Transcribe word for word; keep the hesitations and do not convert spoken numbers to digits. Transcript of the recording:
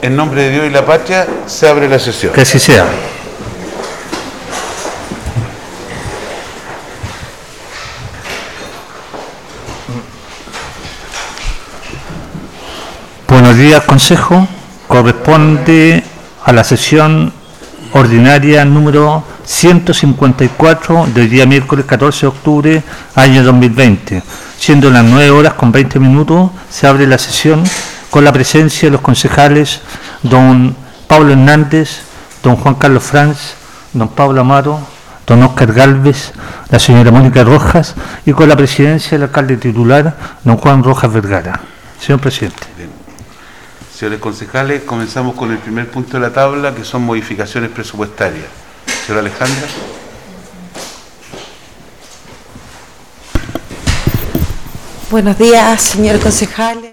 En nombre de Dios y la patria, se abre la sesión. Que así sea. Buenos días, Consejo. Corresponde a la sesión ordinaria número ciento cincuenta y cuatro del día miércoles catorce de octubre, año dos mil veinte. Siendo las nueve horas con veinte minutos, se abre la sesión con la presencia de los concejales don Pablo Hernández, don Juan Carlos Franz, don Pablo Amaro, don Óscar Gálvez, la señora Mónica Rojas y con la presidencia del alcalde titular, don Juan Rojas Vergara. Señor presidente. Bien. Señores concejales, comenzamos con el primer punto de la tabla, que son modificaciones presupuestarias. Señora Alejandra. Buenos días, señores concejales.